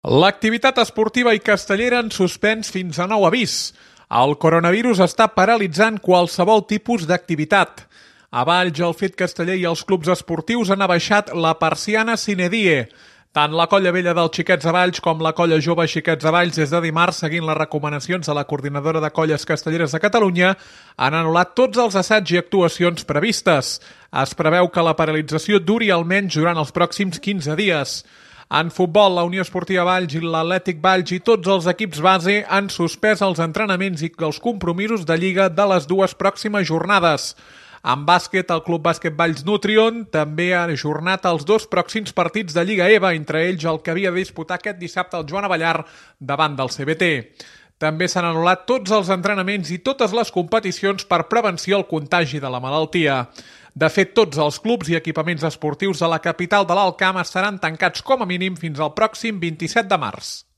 L'activitat esportiva i castellera en suspens fins a nou avís. El coronavirus està paralitzant qualsevol tipus d'activitat. A Valls, el Fet Casteller i els clubs esportius han abaixat la persiana sine die. Tant la Colla Vella dels Xiquets de Valls com la Colla Jove Xiquets de Valls, des de dimarts, seguint les recomanacions de la Coordinadora de Colles Castelleres de Catalunya, han anul·lat tots els assaigs i actuacions previstes. Es preveu que la paralització duri almenys durant els pròxims 15 dies. En futbol, la Unió Esportiva Valls i l'Atlètic Valls i tots els equips base han suspès els entrenaments i els compromisos de Lliga de les dues pròximes jornades. En bàsquet, el Club Bàsquet Valls Nutrion també ha ajornat els dos pròxims partits de Lliga EVA, entre ells el que havia de disputar aquest dissabte el Joan Abellar davant del CBT. També s'han anul·lat tots els entrenaments i totes les competicions per prevenció al contagi de la malaltia. De fet, tots els clubs i equipaments esportius de la capital de l'Alt Camp estaran tancats com a mínim fins al pròxim 27 de març.